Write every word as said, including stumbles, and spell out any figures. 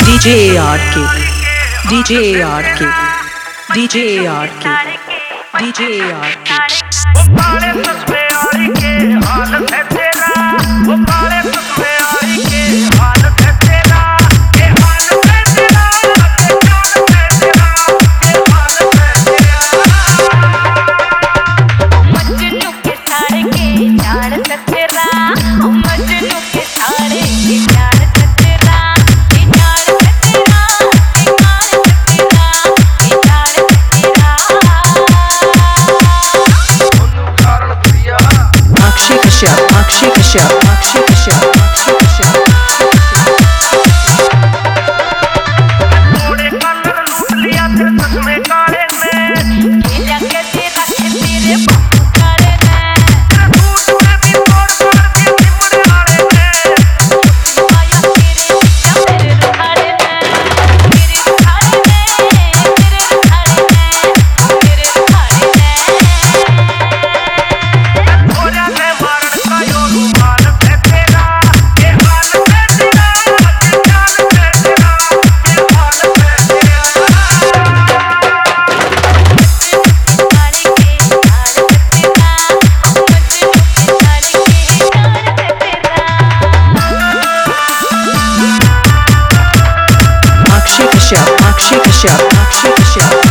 D J A R K, D J A R K, D J A R K, D J A R K. वो काले ससुरे आई के हालत है तेरा, वो काले ससुरे आई के हालत है तेरा, ये हालत है तेरा, ये हालत है तेरा, ये हालत है तेरा। मजनू के साड़े के जान तेरा, मजनू के साड़े के जान तेरा, ये जान तेरा, ये जान तेरा, ये जान तेरा। Akshay Kashyap, Akshay Kashyap, Akshay Kashyap, Akshay Kashyap. मोड़े का नर लूट लिया तेरे ससुरे काले ने, खेला के तेरा तेरे बापू करे ने, तेरे सूट में भी तोड़ तोड़ के सिमरे वाले ने, आया तेरे पिता तेरे रुखाड़े ने, तेरे रुखाड़े ने, तेरे रुखाड़े ने, तेरे रुखाड़े ने। हो जाने मारन का यो रूमाल है तेरा, ये हालत है तेरा, ये जान है तेरा, ये हालत है Akshay Kashyap, Akshay Kashyap, Akshay Kashyap.